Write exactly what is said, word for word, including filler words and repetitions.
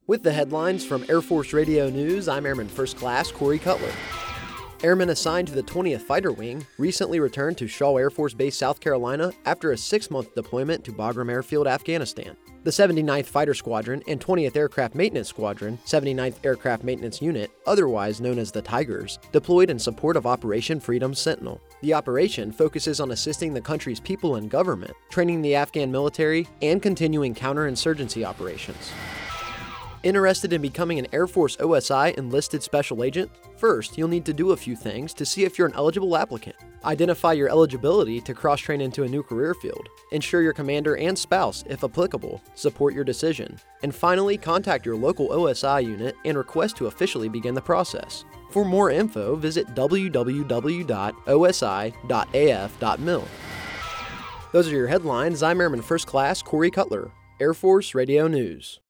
With the headlines from Air Force Radio News, I'm Airman First Class Corey Cutler. Airmen assigned to the twentieth Fighter Wing recently returned to Shaw Air Force Base, South Carolina after a six-month deployment to Bagram Airfield, Afghanistan. The seventy-ninth Fighter Squadron and twentieth Aircraft Maintenance Squadron, seventy-ninth Aircraft Maintenance Unit, otherwise known as the Tigers, deployed in support of Operation Freedom Sentinel. The operation focuses on assisting the country's people and government, training the Afghan military, and continuing counterinsurgency operations. Interested in becoming an Air Force O S I enlisted special agent? First, you'll need to do a few things to see if you're an eligible applicant. Identify your eligibility to cross-train into a new career field. Ensure your commander and spouse, if applicable, support your decision. And finally, contact your local O S I unit and request to officially begin the process. For more info, visit w w w dot o s i dot a f dot mil. Those are your headlines. I'm Airman First Class Corey Cutler, Air Force Radio News.